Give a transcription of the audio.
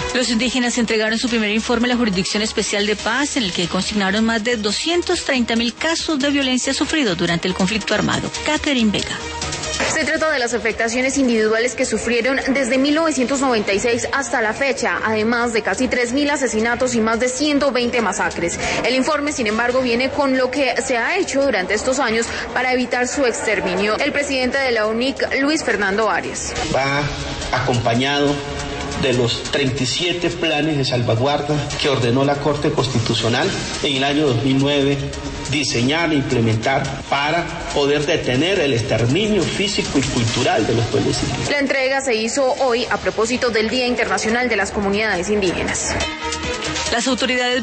Los indígenas entregaron su primer informe a la Jurisdicción Especial de Paz, en el que consignaron más de 230.000 casos de violencia sufridos durante el conflicto armado. Catherine Vega. Se trata de las afectaciones individuales que sufrieron desde 1996 hasta la fecha, además de casi 3.000 asesinatos y más de 120 masacres. El informe, sin embargo, viene con lo que se ha hecho durante estos años para evitar su exterminio. El presidente de la UNIC, Luis Fernando Arias. Va acompañado de los 37 planes de salvaguarda que ordenó la Corte Constitucional en el año 2009 diseñar e implementar para poder detener el exterminio físico y cultural de los pueblos indígenas. La entrega se hizo hoy a propósito del Día Internacional de las Comunidades Indígenas. Las autoridades